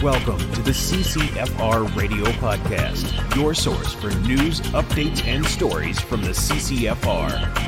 Welcome to the CCFR Radio Podcast, your source for news, updates, and stories from the CCFR.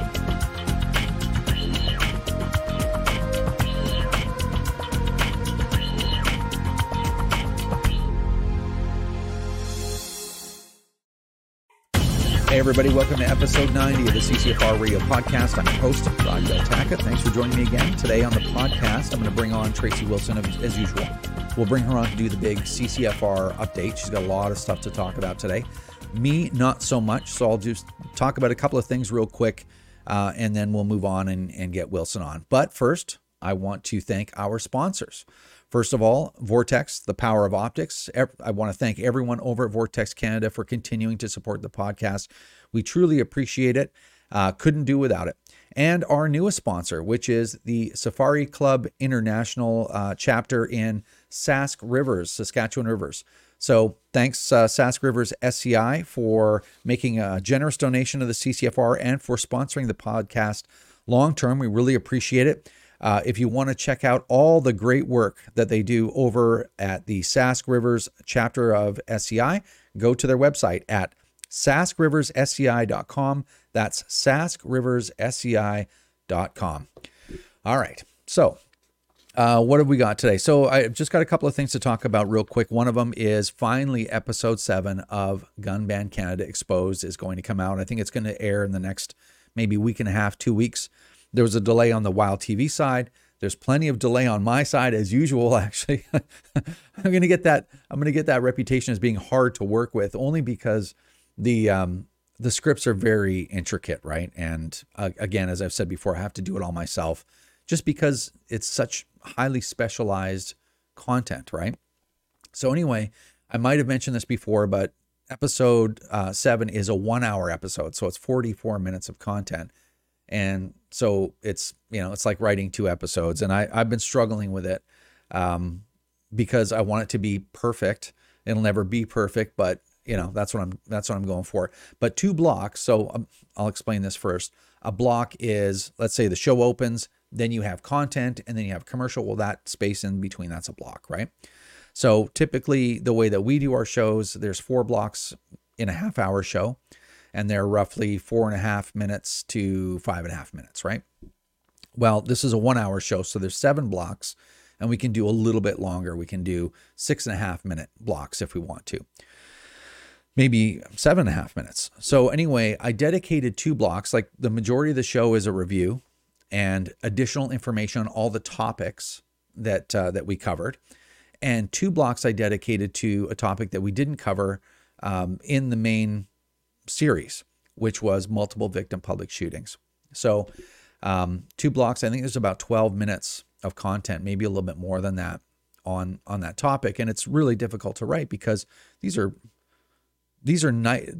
Hey everybody, welcome to episode 90 of the CCFR Radio Podcast. I'm your host, Rod Del Tackett. Thanks for joining me again. Today on the podcast, I'm going to bring on Tracy Wilson as usual. We'll bring her on to do the big CCFR update. She's got a lot of stuff to talk about today. Me, not so much, so I'll just talk about a couple of things real quick, and then we'll move on and get Wilson on. But first, I want to thank our sponsors. First of all, Vortex, the power of optics. I want to thank everyone over at Vortex Canada for continuing to support the podcast. We truly appreciate it. Couldn't do without it. And our newest sponsor, which is the Safari Club International chapter in Sask Rivers, Saskatchewan Rivers. So thanks, Sask Rivers SCI, for making a generous donation to the CCFR and for sponsoring the podcast long term. We really appreciate it. If you want to check out all the great work that they do over at the Sask Rivers chapter of SCI, go to their website at saskriverssci.com. That's saskriverssci.com. All right. So what have we got today? So I've just got a couple of things to talk about real quick. One of them is finally episode 7 of Gun Ban Canada Exposed is going to come out. I think it's going to air in the next maybe week and a half, 2 weeks. There was a delay on the Wild TV side. There's plenty of delay on my side as usual, actually. I'm going to get that reputation as being hard to work with only because the scripts are very intricate, right? And again, as I've said before, I have to do it all myself just because it's such highly specialized content, right? So anyway, I might have mentioned this before, but episode 7 is a 1-hour episode. So it's 44 minutes of content. And so it's like writing 2 episodes, and I've been struggling with it because I want it to be perfect. It'll never be perfect, but that's what I'm going for. But 2 blocks. So I'll explain this first. A block is, let's say the show opens, then you have content, and then you have commercial. Well, that space in between, that's a block, right? So typically the way that we do our shows, there's 4 blocks in a half-hour show. And they're roughly 4.5 minutes to 5.5 minutes, right? Well, this is a 1-hour show, so there's 7 blocks, and we can do a little bit longer. We can do 6.5 minute blocks if we want to. Maybe 7.5 minutes. So anyway, I dedicated 2 blocks. Like the majority of the show is a review and additional information on all the topics that we covered. And 2 blocks I dedicated to a topic that we didn't cover in the main series, which was multiple victim public shootings. So 2 blocks, I think there's about 12 minutes of content, maybe a little bit more than that on that topic. And it's really difficult to write because these are these are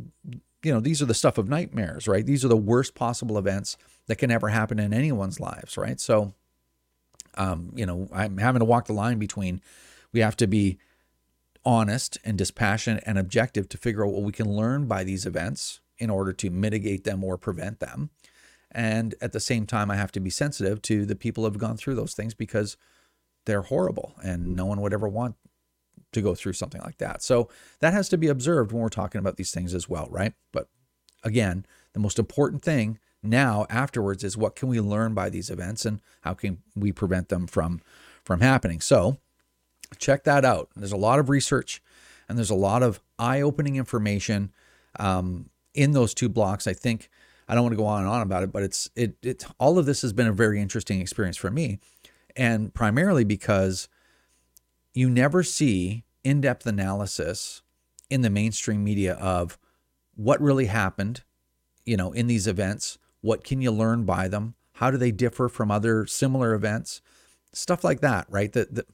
the stuff of nightmares, right? These are the worst possible events that can ever happen in anyone's lives, right? So, I'm having to walk the line between, we have to be honest and dispassionate and objective to figure out what we can learn by these events in order to mitigate them or prevent them. And at the same time, I have to be sensitive to the people who have gone through those things because they're horrible and no one would ever want to go through something like that. So that has to be observed when we're talking about these things as well, right? But again, the most important thing now afterwards is what can we learn by these events and how can we prevent them from happening? So check that out. There's a lot of research and there's a lot of eye-opening information in those 2 blocks. I think I don't want to go on and on about it, but it's all of this has been a very interesting experience for me, and primarily because you never see in-depth analysis in the mainstream media of what really happened, in these events. What can you learn by them? How do they differ from other similar events? Stuff like that, right?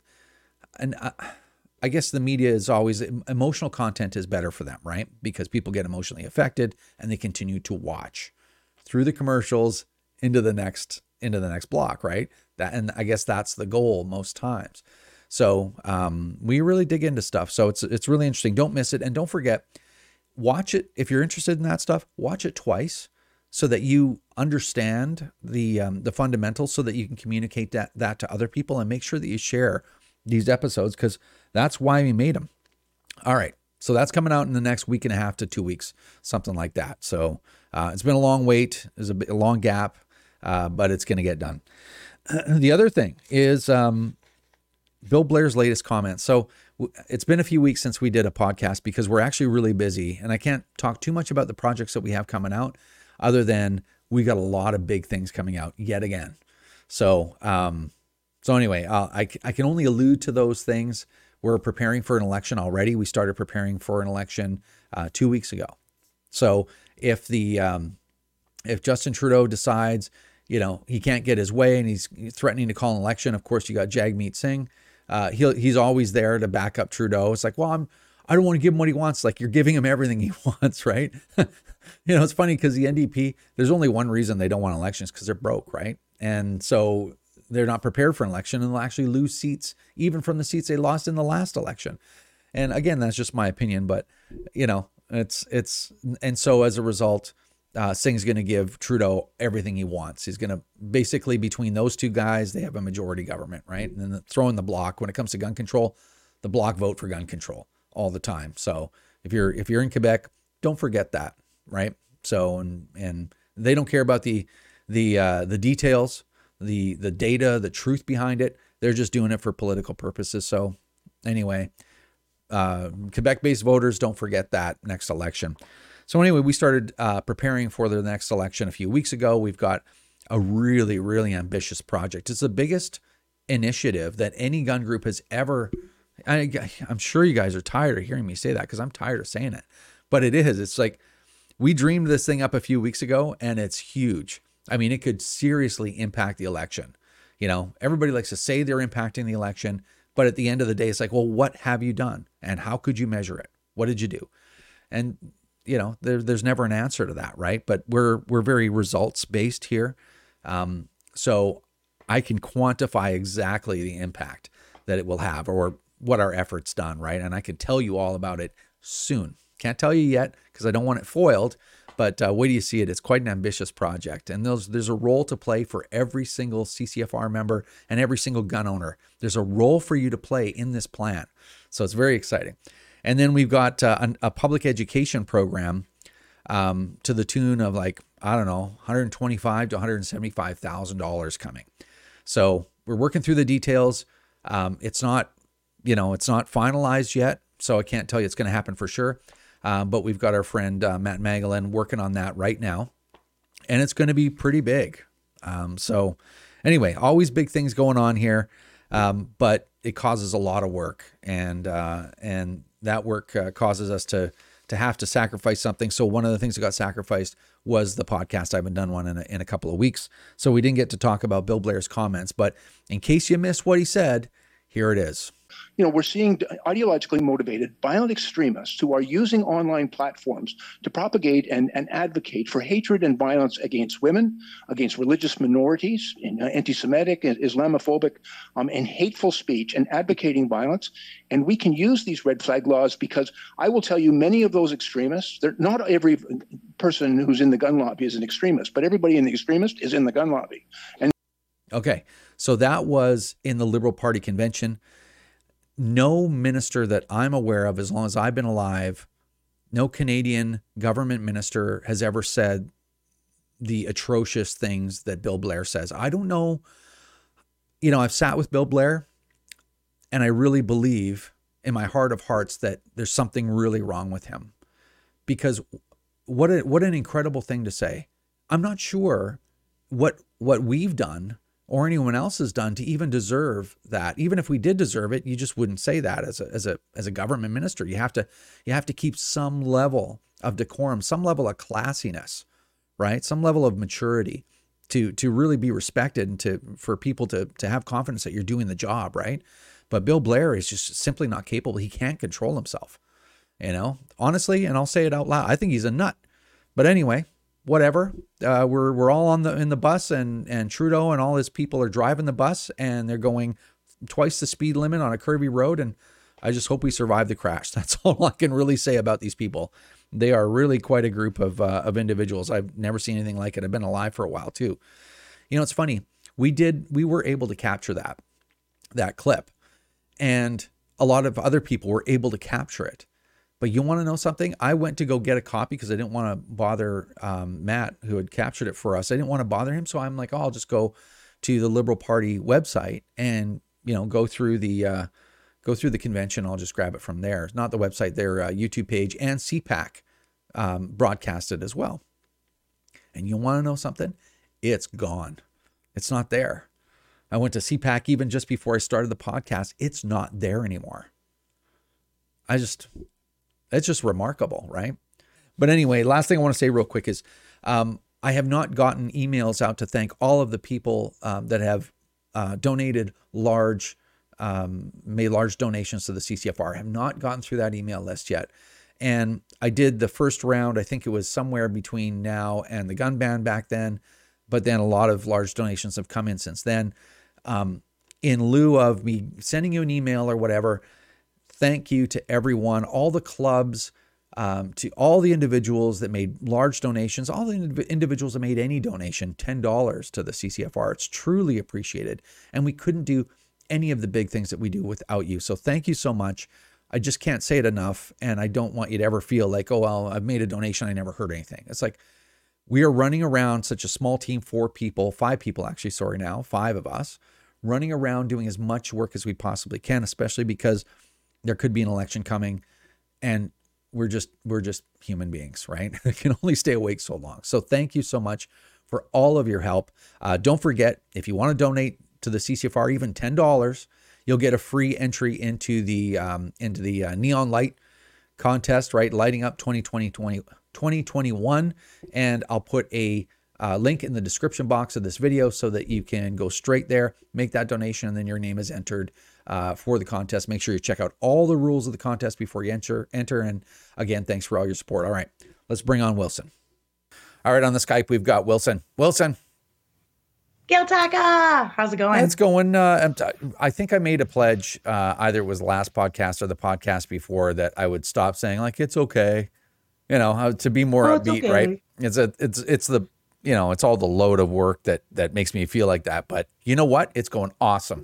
I guess the media is always, emotional content is better for them, right? Because people get emotionally affected and they continue to watch through the commercials into the next block, right? And I guess that's the goal most times. So we really dig into stuff. So it's really interesting. Don't miss it. And don't forget, watch it. If you're interested in that stuff, watch it twice so that you understand the fundamentals so that you can communicate that to other people and make sure that you share these episodes because that's why we made them. All right. So that's coming out in the next week and a half to 2 weeks, something like that. So it's been a long wait. There's a long gap, but it's going to get done. The other thing is Bill Blair's latest comments. So it's been a few weeks since we did a podcast because we're actually really busy, and I can't talk too much about the projects that we have coming out other than we got a lot of big things coming out yet again. So, anyway, I can only allude to those things. We're preparing for an election already. We started preparing for an election 2 weeks ago. So if Justin Trudeau decides, he can't get his way and he's threatening to call an election, of course you got Jagmeet Singh. He's always there to back up Trudeau. It's like, well, I don't want to give him what he wants. Like, you're giving him everything he wants, right? It's funny because the NDP, there's only one reason they don't want elections, because they're broke, right? And so they're not prepared for an election, and they'll actually lose seats, even from the seats they lost in the last election. And again, that's just my opinion, but and so as a result, Singh's going to give Trudeau everything he wants. He's going to basically, between those two guys, they have a majority government, right? And then throw in the Bloc. When it comes to gun control, the Bloc vote for gun control all the time. So if you're in Quebec, don't forget that, right? So and they don't care about the details, the data, the truth behind it. They're just doing it for political purposes. So anyway, Quebec-based voters, don't forget that next election. So anyway, we started preparing for the next election a few weeks ago. We've got a really, really ambitious project. It's the biggest initiative that any gun group has ever. I'm sure you guys are tired of hearing me say that, because I'm tired of saying it, but it is. It's like we dreamed this thing up a few weeks ago, and it's huge. I mean, it could seriously impact the election. Everybody likes to say they're impacting the election, but at the end of the day, it's like, well, what have you done? And how could you measure it? What did you do? And there's never an answer to that, right? But we're very results based here. So I can quantify exactly the impact that it will have, or what our efforts done, right? And I can tell you all about it soon. Can't tell you yet because I don't want it foiled, but wait till you see it. It's quite an ambitious project. And there's a role to play for every single CCFR member and every single gun owner. There's a role for you to play in this plan. So it's very exciting. And then we've got a public education program to the tune of $125,000 to $175,000 coming. So we're working through the details. It's not finalized yet, so I can't tell you it's going to happen for sure. But we've got our friend Matt Magellan working on that right now, and it's going to be pretty big. So anyway, always big things going on here, but it causes a lot of work, and that work causes us to have to sacrifice something. So one of the things that got sacrificed was the podcast. I haven't done one in a couple of weeks, so we didn't get to talk about Bill Blair's comments. But in case you missed what he said, here it is. We're seeing ideologically motivated violent extremists who are using online platforms to propagate and advocate for hatred and violence against women, against religious minorities, anti-Semitic, Islamophobic, and hateful speech, and advocating violence. And we can use these red flag laws because I will tell you, many of those extremists, not every person who's in the gun lobby is an extremist, but everybody in the extremist is in the gun lobby. And okay, so that was in the Liberal Party convention. No minister that I'm aware of, as long as I've been alive, no Canadian government minister has ever said the atrocious things that Bill Blair says. I don't know. I've sat with Bill Blair, and I really believe in my heart of hearts that there's something really wrong with him, because what an incredible thing to say. I'm not sure what we've done or anyone else has done to even deserve that. Even if we did deserve it, you just wouldn't say that as a government minister. You have to keep some level of decorum, some level of classiness, right? Some level of maturity to really be respected, and for people to have confidence that you're doing the job, right? But Bill Blair is just simply not capable. He can't control himself, honestly, and I'll say it out loud. I think he's a nut. But anyway, whatever. We're all in the bus, and Trudeau and all his people are driving the bus, and they're going twice the speed limit on a curvy road. And I just hope we survive the crash. That's all I can really say about these people. They are really quite a group of individuals. I've never seen anything like it. I've been alive for a while too. It's funny. We were able to capture that clip, And a lot of other people were able to capture it. But you want to know something? I went to go get a copy because I didn't want to bother Matt, who had captured it for us. I didn't want to bother him. So I'm like, oh, I'll just go to the Liberal Party website and, go through the convention. I'll just grab it from there. Not the website, their YouTube page, and CPAC broadcasted as well. And you want to know something? It's gone. It's not there. I went to CPAC even just before I started the podcast. It's not there anymore. It's just remarkable, right? But anyway, last thing I want to say real quick is I have not gotten emails out to thank all of the people that have donated made large donations to the CCFR. I have not gotten through that email list yet. And I did the first round. I think it was somewhere between now and the gun ban back then. But then a lot of large donations have come in since then. In lieu of me sending you an email or whatever, thank you to everyone, all the clubs, to all the individuals that made large donations, all the individuals that made any donation, $10 to the CCFR. It's truly appreciated. And we couldn't do any of the big things that we do without you. So thank you so much. I just can't say it enough. And I don't want you to ever feel like, oh, well, I've made a donation. I never heard anything. It's like we are running around such a small team, 5 people actually, now, 5 of us, running around doing as much work as we possibly can, especially because there could be an election coming and we're just human beings, right? We can only stay awake so long. So thank you so much for all of your help. Don't forget, if you want to donate to the CCFR, even $10, you'll get a free entry into the neon light contest, right? Lighting Up 2021. And I'll put a link in the description box of this video so that you can go straight there, make that donation, and then your name is entered for the contest. Make sure you check out all the rules of the contest before you enter. And again, thanks for all your support. All right, let's bring on Wilson. All right, on the Skype, we've got Wilson. Wilson. Gail Taka, how's it going? It's going. I think I made a pledge, either it was the last podcast or the podcast before, that I would stop saying like, it's okay, to be more upbeat, okay. Right? It's the, it's all the load of work that makes me feel like that. But you know what? It's going awesome.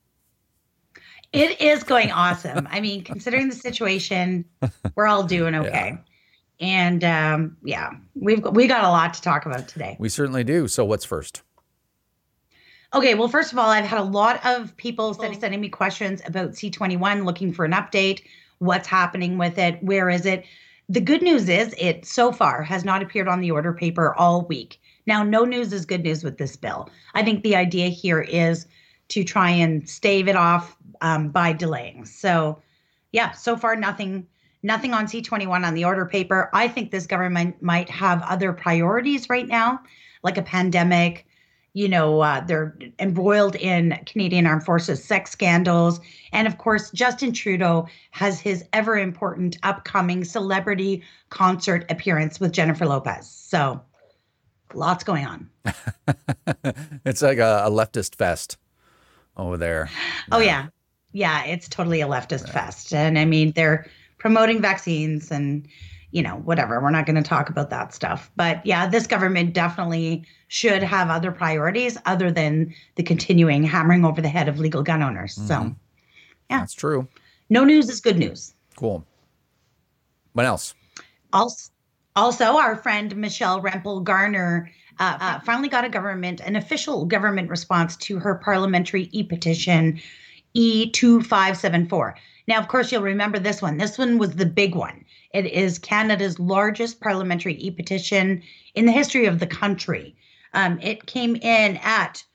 It is going awesome. I mean, considering the situation, we're all doing okay. Yeah. And we got a lot to talk about today. We certainly do. So what's first? Okay, well, first of all, I've had a lot of people sending me questions about C21, looking for an update. What's happening with it? Where is it? The good news is it so far has not appeared on the order paper all week. Now, no news is good news with this bill. I think the idea here is to try and stave it off by delaying. So, so far nothing on C21 on the order paper. I think this government might have other priorities right now, like a pandemic. They're embroiled in Canadian Armed Forces sex scandals. And of course, Justin Trudeau has his ever important upcoming celebrity concert appearance with Jennifer Lopez. So lots going on. It's like a leftist fest over there. Oh, yeah. Yeah, it's totally a leftist fest. And I mean, they're promoting vaccines and, whatever. We're not going to talk about that stuff. But yeah, this government definitely should have other priorities other than the continuing hammering over the head of legal gun owners. Mm-hmm. So, yeah. That's true. No news is good news. Cool. What else? Also, our friend Michelle Rempel Garner finally got an official government response to her parliamentary e-petition E2574. Now, of course, you'll remember this one. This one was the big one. It is Canada's largest parliamentary e-petition in the history of the country. It came in at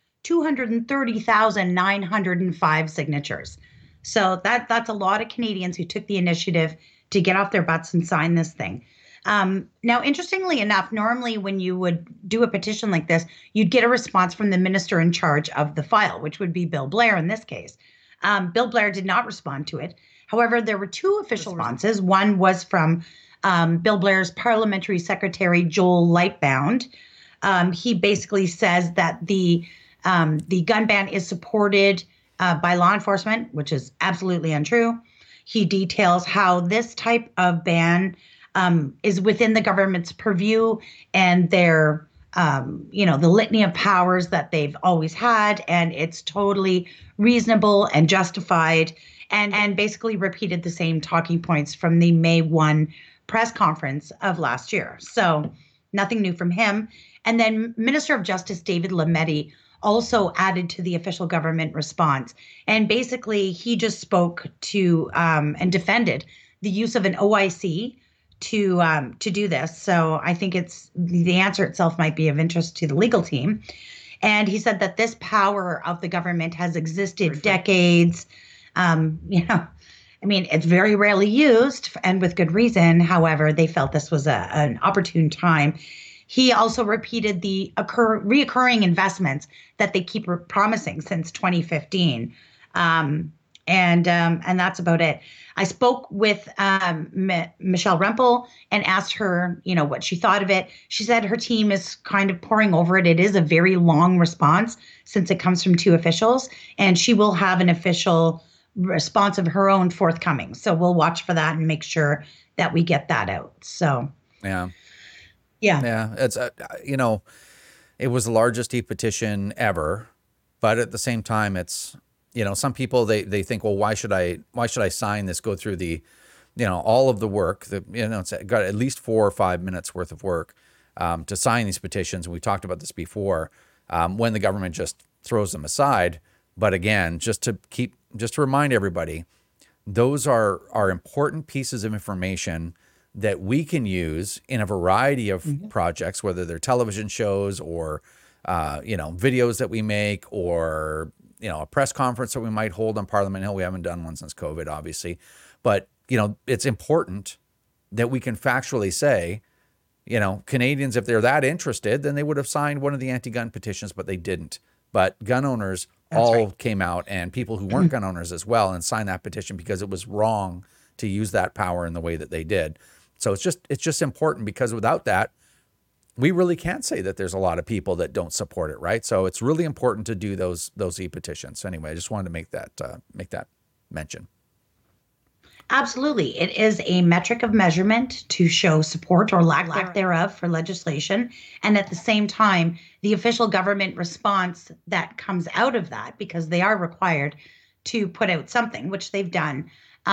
230,905 signatures. So that's a lot of Canadians who took the initiative to get off their butts and sign this thing. Now, interestingly enough, normally when you would do a petition like this, you'd get a response from the minister in charge of the file, which would be Bill Blair in this case. Bill Blair did not respond to it. However, there were 2 official responses. One was from Bill Blair's parliamentary secretary, Joel Lightbound. He basically says that the gun ban is supported by law enforcement, which is absolutely untrue. He details how this type of ban is within the government's purview, and they're the litany of powers that they've always had, and it's totally reasonable and justified, and basically repeated the same talking points from the May 1 press conference of last year. So nothing new from him. And then Minister of Justice David Lametti also added to the official government response. And basically, he just spoke to and defended the use of an OIC to do this. So I think it's the answer itself might be of interest to the legal team. And he said that this power of the government has existed decades. It's very rarely used, and with good reason. However, they felt this was an opportune time. He also repeated the reoccurring investments that they keep promising since 2015. And that's about it. I spoke with Michelle Rempel and asked her, what she thought of it. She said her team is kind of poring over it. It is a very long response since it comes from two officials, and she will have an official response of her own forthcoming. So we'll watch for that and make sure that we get that out. So yeah. It's it was the largest e-petition ever, but at the same time, it's some people they think, well, why should I sign this? Go through the all of the work that it's got at least 4 or 5 minutes worth of work to sign these petitions. And we talked about this before when the government just throws them aside. But again, just to remind everybody, those are important pieces of information that we can use in a variety of projects, whether they're television shows or, videos that we make, or, a press conference that we might hold on Parliament Hill. We haven't done one since COVID, obviously. But, it's important that we can factually say, Canadians, if they're that interested, then they would have signed one of the anti-gun petitions, but they didn't. But gun owners came out, and people who weren't gun owners as well, and signed that petition because it was wrong to use that power in the way that they did. So it's just important, because without that, we really can't say that there's a lot of people that don't support it, right? So it's really important to do those e-petitions. So anyway, I just wanted to make that mention. Absolutely. It is a metric of measurement to show support or lack thereof for legislation. And at the same time, the official government response that comes out of that, because they are required to put out something, which they've done,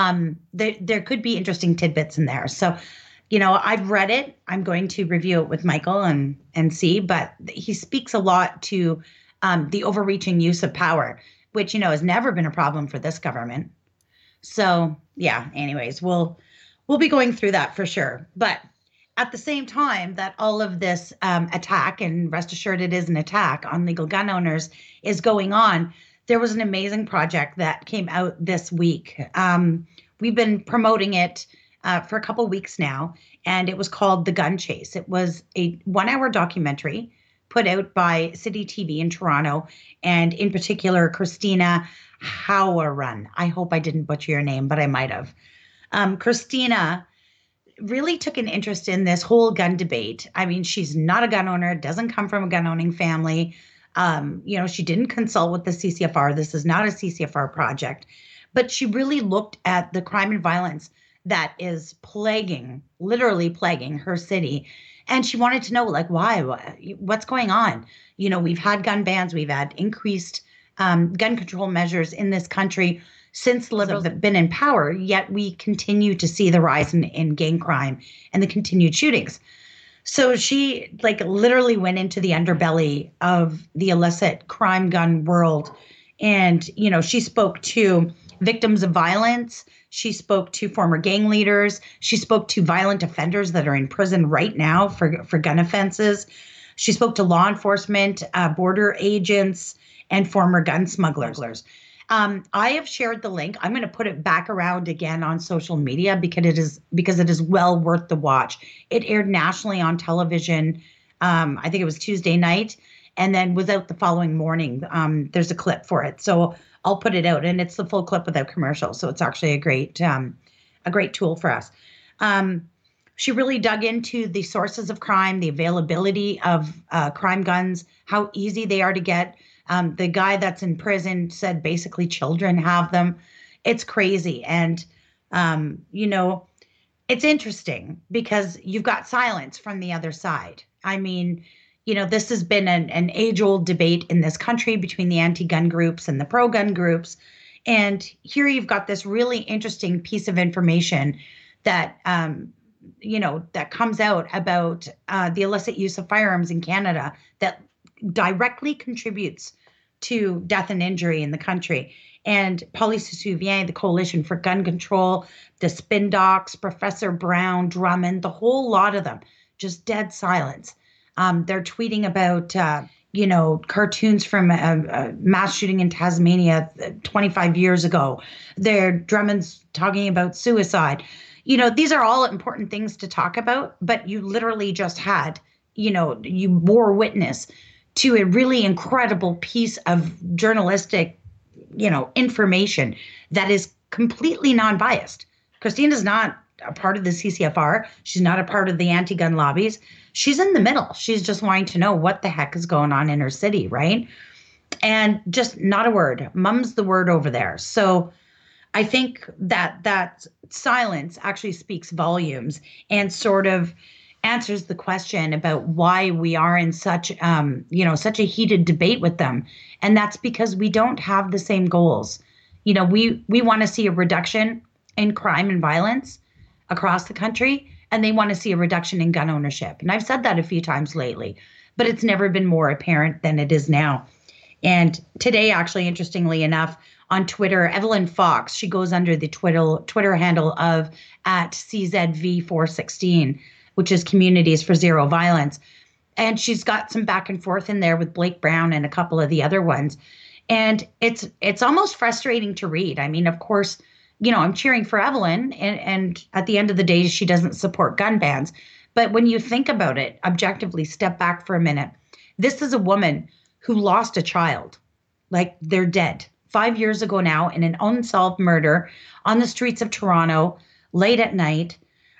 there could be interesting tidbits in there. So, I've read it. I'm going to review it with Michael and see, but he speaks a lot to the overreaching use of power, which, has never been a problem for this government. So yeah, anyways, we'll be going through that for sure. But at the same time that all of this attack, and rest assured it is an attack on legal gun owners, is going on, there was an amazing project that came out this week. We've been promoting it for a couple of weeks now, and it was called The Gun Chase. It was a 1-hour documentary put out by City TV in Toronto, and in particular, Christina Hauerun. I hope I didn't butcher your name, but I might have. Christina really took an interest in this whole gun debate. I mean, she's not a gun owner, doesn't come from a gun owning family. She didn't consult with the CCFR. This is not a CCFR project, but she really looked at the crime and violence that is literally plaguing her city. And she wanted to know, why, what's going on? We've had gun bans, we've had increased gun control measures in this country since the Liberals have been in power, yet we continue to see the rise in gang crime and the continued shootings. So she literally went into the underbelly of the illicit crime gun world. And, she spoke to victims of violence. She spoke to former gang leaders. She spoke to violent offenders that are in prison right now for gun offenses. She spoke to law enforcement, border agents, and former gun smugglers. I have shared the link. I'm going to put it back around again on social media because it is well worth the watch. It aired nationally on television. I think it was Tuesday night, and then was out the following morning. There's a clip for it, so I'll put it out, and it's the full clip without commercials. So it's actually a great tool for us. She really dug into the sources of crime, the availability of crime guns, how easy they are to get. The guy that's in prison said basically children have them. It's crazy. And, it's interesting because you've got silence from the other side. I mean, this has been an age-old debate in this country between the anti-gun groups and the pro-gun groups. And here you've got this really interesting piece of information that, that comes out about the illicit use of firearms in Canada that directly contributes to death and injury in the country. And Police Souvien, the Coalition for Gun Control, the Spin Docs, Professor Brown, Drummond, the whole lot of them, just dead silence. They're tweeting about, cartoons from a mass shooting in Tasmania 25 years ago. Drummond's talking about suicide. These are all important things to talk about, but you literally just had, you bore witness to a really incredible piece of journalistic, information that is completely non-biased. Christina's not a part of the CCFR. She's not a part of the anti-gun lobbies. She's in the middle. She's just wanting to know what the heck is going on in her city, right? And just not a word. Mum's the word over there. So I think that silence actually speaks volumes and sort of answers the question about why we are in such a heated debate with them. And that's because we don't have the same goals. We want to see a reduction in crime and violence across the country, and they want to see a reduction in gun ownership. And I've said that a few times lately, but it's never been more apparent than it is now. And today, actually, interestingly enough, on Twitter, Evelyn Fox, she goes under the Twitter handle of @CZV416, which is Communities for Zero Violence. And she's got some back and forth in there with Blake Brown and a couple of the other ones. And it's almost frustrating to read. I mean, of course, I'm cheering for Evelyn, and at the end of the day, she doesn't support gun bans. But when you think about it, objectively, step back for a minute. This is a woman who lost a child. Like, they're dead 5 years ago now in an unsolved murder on the streets of Toronto late at night.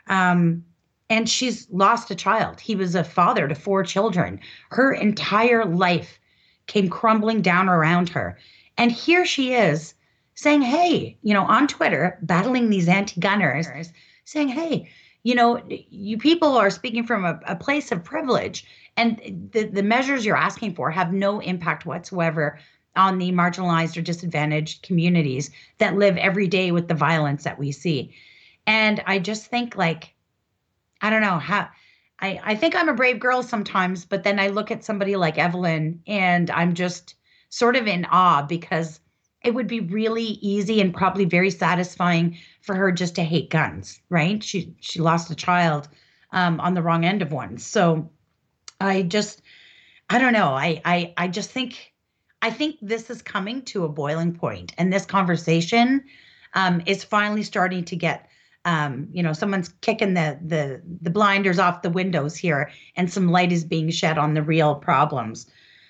And she's lost a child. He was a father to 4 children. Her entire life came crumbling down around her. And here she is saying, hey, on Twitter, battling these anti-gunners, saying, hey, you people are speaking from a place of privilege, and the measures you're asking for have no impact whatsoever on the marginalized or disadvantaged communities that live every day with the violence that we see. And I just think, I don't know how. I think I'm a brave girl sometimes, but then I look at somebody like Evelyn and I'm just sort of in awe, because it would be really easy and probably very satisfying for her just to hate guns, right? She lost a child on the wrong end of one. So I don't know. I just think this is coming to a boiling point, and this conversation is finally starting to get, someone's kicking the blinders off the windows here, and some light is being shed on the real problems.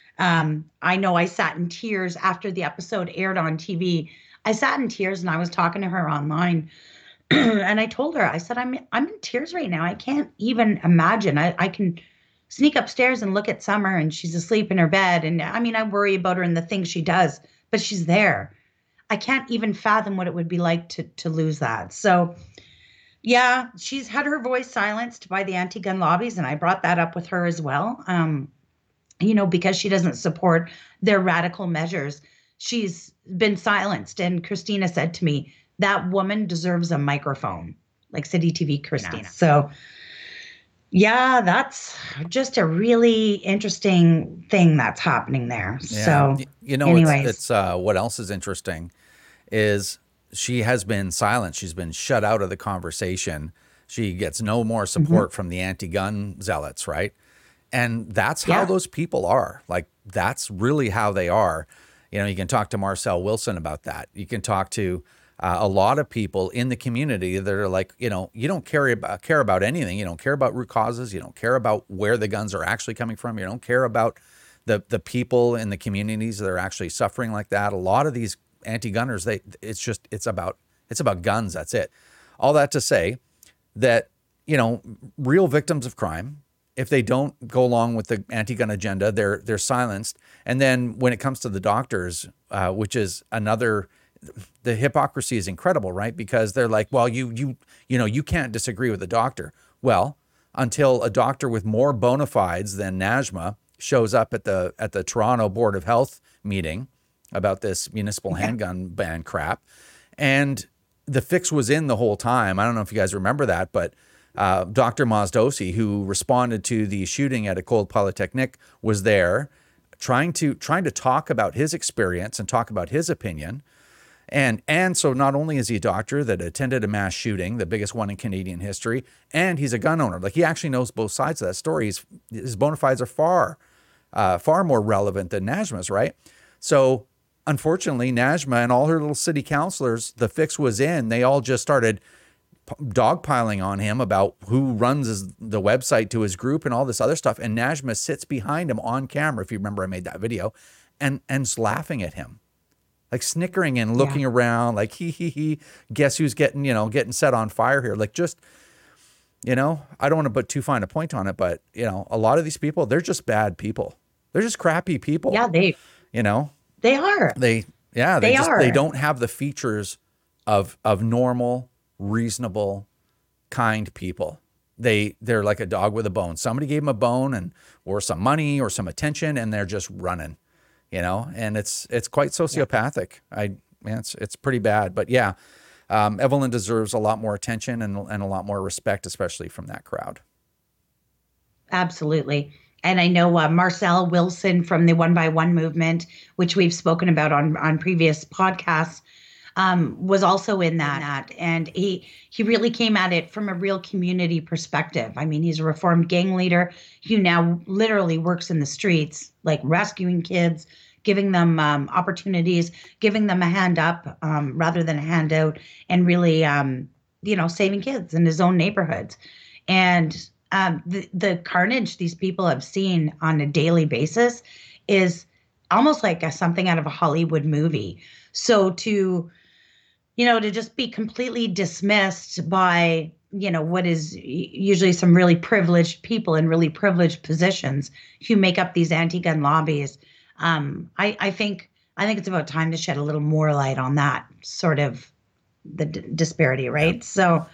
I know I sat in tears after the episode aired on TV. I sat in tears and I was talking to her online and I told her, I said, I'm in tears right now. I can't even imagine. I can sneak upstairs and look at Summer and she's asleep in her bed. And I worry about her and the things she does, but she's there. I can't even fathom what it would be like to lose that. So yeah, she's had her voice silenced by the anti-gun lobbies. And I brought that up with her as well. Because she doesn't support their radical measures. She's been silenced. And Christina said to me, that woman deserves a microphone, like City TV Christina. Yeah. So yeah, that's just a really interesting thing that's happening there. Yeah. So anyways. It's what else is interesting is she has been silent. She's been shut out of the conversation. She gets no more support from the anti-gun zealots, right? And that's how those people are. Like, that's really how they are. You can talk to Marcel Wilson about that. You can talk to a lot of people in the community that are like, you don't care about anything. You don't care about root causes. You don't care about where the guns are actually coming from. You don't care about the people in the communities that are actually suffering like that. A lot of these anti-gunners, it's about guns. That's it. All that to say that, real victims of crime, if they don't go along with the anti-gun agenda, they're silenced. And then when it comes to the doctors, which is another, the hypocrisy is incredible, right? Because they're like, well, you can't disagree with the doctor. Well, until a doctor with more bona fides than Najma shows up at the Toronto Board of Health meeting about this municipal handgun ban crap. And the fix was in the whole time. I don't know if you guys remember that, but Dr. Mazdosi, who responded to the shooting at École Polytechnique, was there trying to talk about his experience and talk about his opinion. And so not only is he a doctor that attended a mass shooting, the biggest one in Canadian history, and he's a gun owner. Like, he actually knows both sides of that story. His bona fides are far more relevant than Najma's, right? So unfortunately, Najma and all her little city councilors, the fix was in. They all just started dogpiling on him about who runs the website to his group and all this other stuff. And Najma sits behind him on camera, if you remember, I made that video, and laughing at him, like snickering and looking around, like he, guess who's getting set on fire here? Like, just, I don't want to put too fine a point on it, but a lot of these people, they're just bad people. They're just crappy people. Yeah, they are. They don't have the features of normal, reasonable, kind people. They're like a dog with a bone. Somebody gave them a bone or some money or some attention, and they're just running, and it's quite sociopathic. It's pretty bad, but Evelyn deserves a lot more attention and a lot more respect, especially from that crowd. Absolutely. And I know Marcel Wilson from the One by One movement, which we've spoken about on previous podcasts, was also in that. And he really came at it from a real community perspective. I mean, he's a reformed gang leader who now literally works in the streets, like rescuing kids, giving them opportunities, giving them a hand up rather than a handout, and really, saving kids in his own neighborhoods. And the carnage these people have seen on a daily basis is almost like something out of a Hollywood movie. So to just be completely dismissed by, what is usually some really privileged people in really privileged positions who make up these anti-gun lobbies. I think it's about time to shed a little more light on that sort of the disparity, right? Yeah. So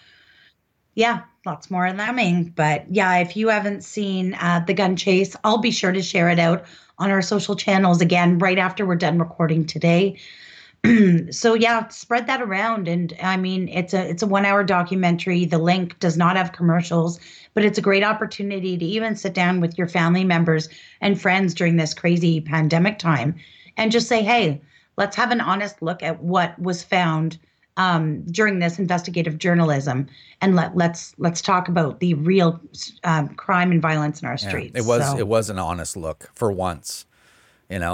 lots more of them. But if you haven't seen The Gun Chase, I'll be sure to share it out on our social channels again right after we're done recording today. So spread that around. And I mean, it's a 1 hour documentary. The link does not have commercials, but it's a great opportunity to even sit down with your family members and friends during this crazy pandemic time and just say, hey, let's have an honest look at what was found during this investigative journalism, and let's talk about the real crime and violence in our streets. It was an honest look for once, and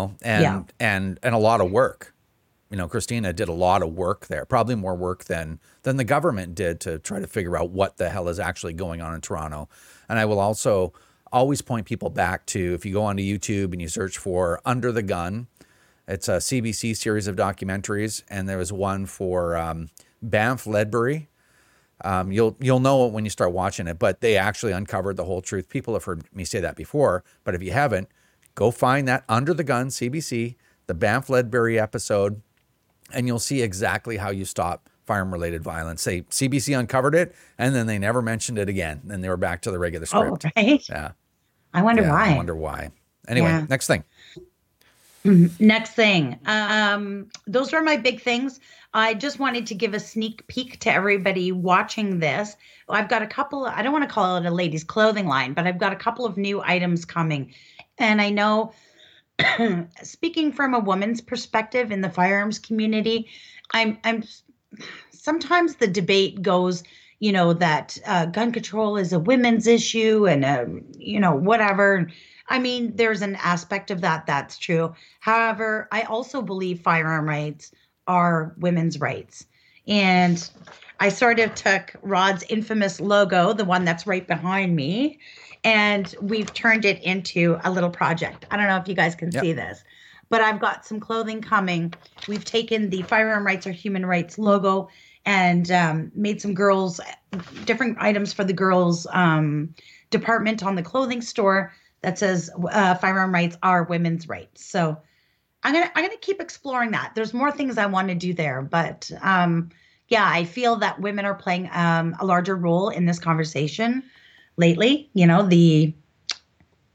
a lot of work. Christina did a lot of work there, probably more work than the government did to try to figure out what the hell is actually going on in Toronto. And I will also always point people back to, if you go onto YouTube and you search for Under the Gun, it's a CBC series of documentaries, and there was one for Banff Ledbury. You'll know it when you start watching it, but they actually uncovered the whole truth. People have heard me say that before, but if you haven't, go find that Under the Gun, CBC, the Banff Ledbury episode, and you'll see exactly how you stop firearm-related violence. CBC uncovered it, and then they never mentioned it again. Then they were back to the regular script. Oh, right? Yeah. I wonder why. Anyway, next thing. Next thing. Those are my big things. I just wanted to give a sneak peek to everybody watching this. I've got a couple, I don't want to call it a ladies' clothing line, but I've got a couple of new items coming. And I know, speaking from a woman's perspective in the firearms community, I'm sometimes the debate goes, that gun control is a women's issue and, whatever. I mean, there's an aspect of that that's true. However, I also believe firearm rights are women's rights. And I sort of took Rod's infamous logo, the one that's right behind me, and we've turned it into a little project. I don't know if you guys can see this, but I've got some clothing coming. We've taken the Firearm Rights are Human Rights logo and made some different items for the girls department on the clothing store that says firearm rights are women's rights. So I'm gonna keep exploring that. There's more things I want to do there, but I feel that women are playing a larger role in this conversation lately. The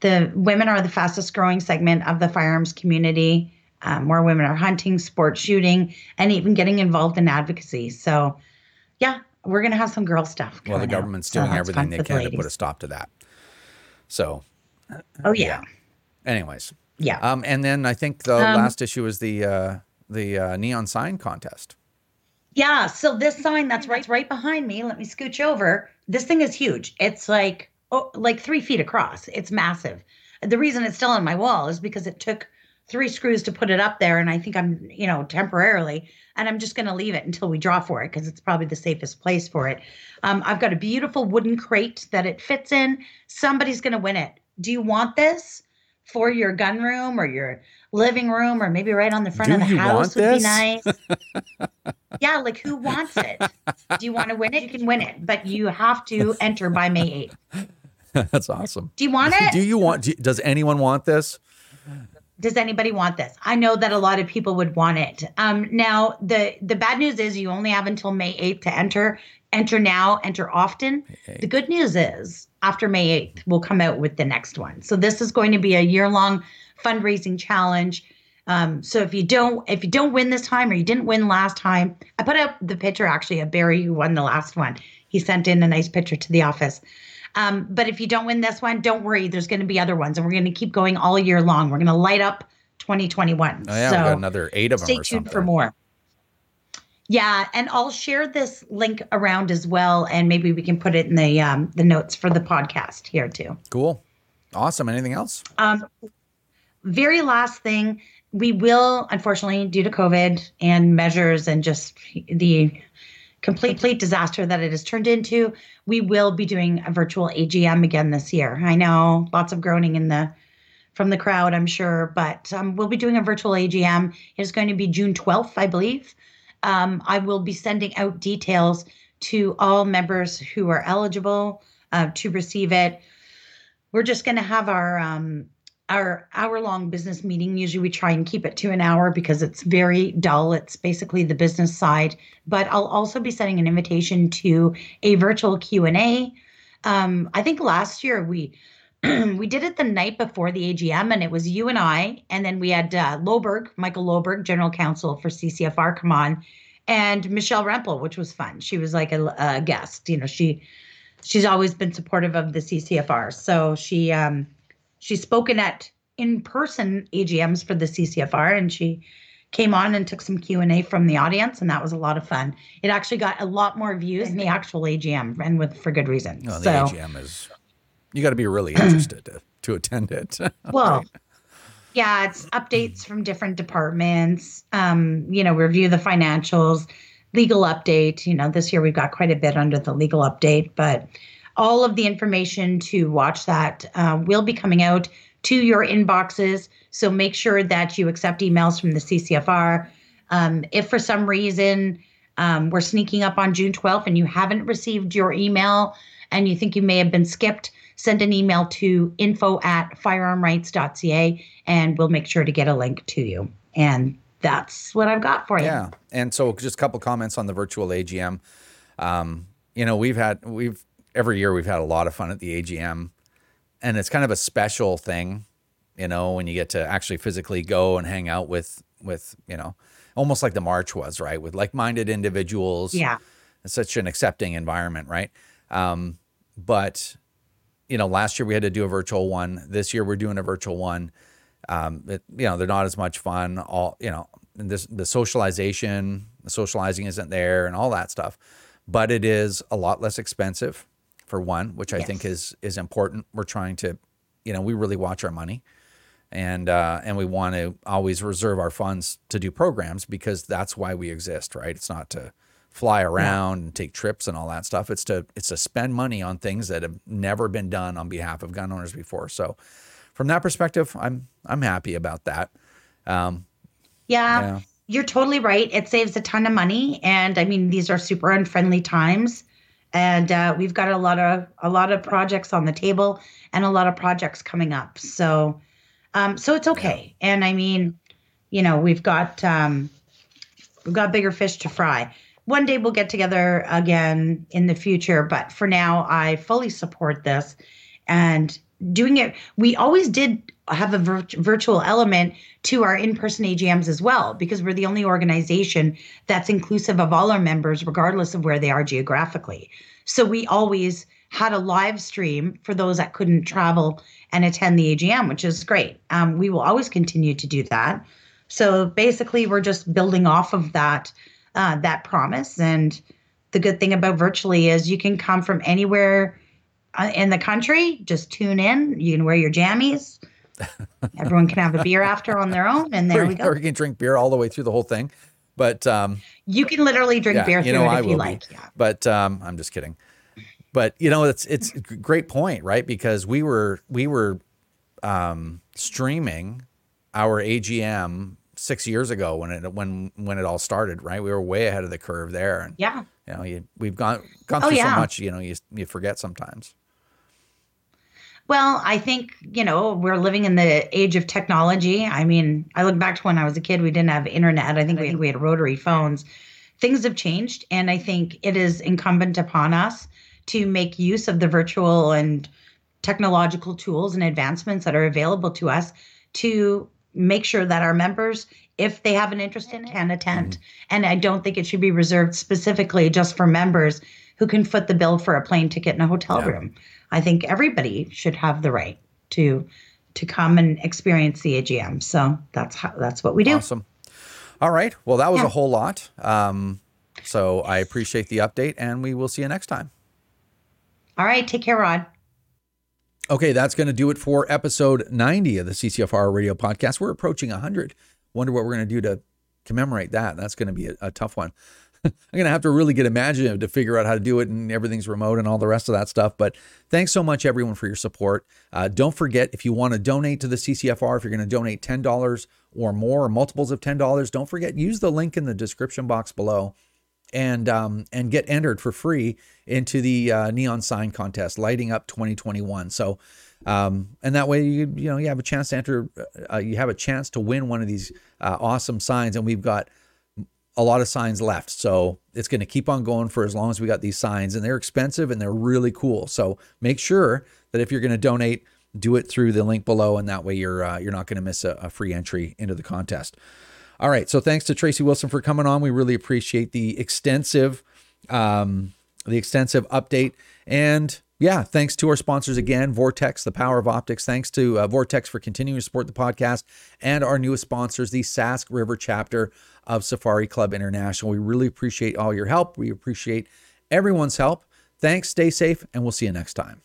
The women are the fastest growing segment of the firearms community. More women are hunting, sports shooting, and even getting involved in advocacy. So, yeah, we're going to have some girl stuff. Well, the government's doing everything they can to put a stop to that. So, oh yeah. Anyways, yeah. And then I think the last issue is the neon sign contest. Yeah. So this sign that's right behind me. Let me scooch over. This thing is huge. It's like 3 feet across. It's massive. The reason it's still on my wall is because it took 3 screws to put it up there, and I think I'm, temporarily, and I'm just going to leave it until we draw for it because it's probably the safest place for it. I've got a beautiful wooden crate that it fits in. Somebody's going to win it. Do you want this for your gun room or your living room, or maybe right on the front of the house would be nice? Yeah, like who wants it? Do you want to win it? You can win it, but you have to enter by May 8th. That's awesome. Do you want it? Does anyone want this? Does anybody want this? I know that a lot of people would want it. Now, the bad news is you only have until May 8th to enter. Enter now, enter often. The good news is after May 8th, we'll come out with the next one. So this is going to be a year-long fundraising challenge. So if you don't win this time, or you didn't win last time, I put up the picture actually of Barry who won the last one. He sent in a nice picture to the office. But if you don't win this one, don't worry. There's going to be other ones, and we're going to keep going all year long. We're going to light up 2021. Oh, yeah, so we've got another 8 of them. Stay tuned for more. Yeah, and I'll share this link around as well, and maybe we can put it in the notes for the podcast here too. Cool, awesome. Anything else? Very last thing, we will, unfortunately, due to COVID and measures and just the complete disaster that it has turned into, we will be doing a virtual AGM again this year. I know lots of groaning from the crowd, I'm sure, but we'll be doing a virtual AGM. It's going to be June 12th, I believe. I will be sending out details to all members who are eligible to receive it. We're just going to have our hour-long business meeting. Usually we try and keep it to an hour because it's very dull. It's basically the business side. But I'll also be sending an invitation to a virtual Q&A. I think last year we did it the night before the AGM, and it was you and I, and then we had Michael Loberg, General Counsel for CCFR, come on, and Michelle Rempel, which was fun. She was like a guest. She's always been supportive of the CCFR, so she's spoken at in-person AGMs for the CCFR, and she came on and took some Q&A from the audience, and that was a lot of fun. It actually got a lot more views than the actual AGM, and for good reason. No, the AGM is, you got to be really interested to attend it. Well, yeah, it's updates from different departments, review the financials, legal update. This year we've got quite a bit under the legal update, but all of the information to watch that will be coming out to your inboxes. So make sure that you accept emails from the CCFR. If for some reason we're sneaking up on June 12th and you haven't received your email and you think you may have been skipped, send an email to info@firearmrights.ca and we'll make sure to get a link to you. And that's what I've got for you. Yeah. And so just a couple comments on the virtual AGM. Every year we've had a lot of fun at the AGM, and it's kind of a special thing, when you get to actually physically go and hang out with almost like the March was, right? With like-minded individuals. Yeah. It's such an accepting environment, right? But last year we had to do a virtual one. This year we're doing a virtual one. They're not as much fun. The socializing isn't there and all that stuff, but it is a lot less expensive. For one, which I think is important. We're trying to, we really watch our money, and we want to always reserve our funds to do programs because that's why we exist, right? It's not to fly around and take trips and all that stuff. It's to spend money on things that have never been done on behalf of gun owners before. So, from that perspective, I'm happy about that. Yeah, you're totally right. It saves a ton of money, and I mean these are super unfriendly times. And we've got a lot of projects on the table and a lot of projects coming up. So it's okay. Yeah. And I mean, we've got bigger fish to fry. One day we'll get together again in the future. But for now, I fully support this. And doing it. We always did have a virtual element to our in-person AGMs as well, because we're the only organization that's inclusive of all our members, regardless of where they are geographically. So we always had a live stream for those that couldn't travel and attend the AGM, which is great. We will always continue to do that. So basically, we're just building off of that promise. And the good thing about virtually is you can come from anywhere in the country. Just tune in. You can wear your jammies. Everyone can have a beer after on their own, and there we go. Or you can drink beer all the way through the whole thing. But you can literally drink beer through it if you like. Yeah. But I'm just kidding. But it's a great point, right? Because we were streaming our AGM 6 years ago when it all started, right? We were way ahead of the curve there, and we've gone through so much. You forget sometimes. Well, I think, we're living in the age of technology. I mean, I look back to when I was a kid, we didn't have internet. I think we had rotary phones. Things have changed, and I think it is incumbent upon us to make use of the virtual and technological tools and advancements that are available to us to make sure that our members, if they have an interest in it, can attend. And I don't think it should be reserved specifically just for members who can foot the bill for a plane ticket and a hotel room. I think everybody should have the right to come and experience the AGM. So that's what we do. Awesome. All right. Well, that was a whole lot. So I appreciate the update, and we will see you next time. All right. Take care, Rod. Okay, that's going to do it for episode 90 of the CCFR Radio Podcast. We're approaching 100. Wonder what we're going to do to commemorate that. That's going to be a tough one. I'm going to have to really get imaginative to figure out how to do it, and everything's remote and all the rest of that stuff. But thanks so much, everyone, for your support. Don't forget, if you want to donate to the CCFR, if you're going to donate $10 or more, or multiples of $10, don't forget, use the link in the description box below and get entered for free into the neon sign contest, Lighting Up 2021. So, and that way you have a chance to enter. You have a chance to win one of these awesome signs, and we've got a lot of signs left. So it's going to keep on going for as long as we got these signs, and they're expensive and they're really cool. So make sure that if you're going to donate, do it through the link below, and that way you're not going to miss a free entry into the contest. All right. So thanks to Tracy Wilson for coming on. We really appreciate the extensive update. And thanks to our sponsors again, Vortex, the power of optics. Thanks to Vortex for continuing to support the podcast, and our newest sponsors, the Sask River chapter of Safari Club International. We really appreciate all your help. We appreciate everyone's help. Thanks. Stay safe, and we'll see you next time.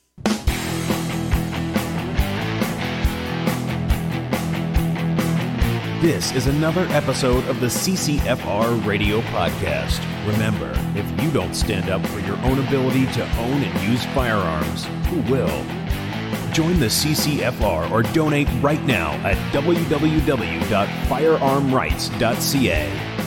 This is another episode of the CCFR Radio Podcast. Remember, if you don't stand up for your own ability to own and use firearms, who will? Join the CCFR or donate right now at www.firearmrights.ca.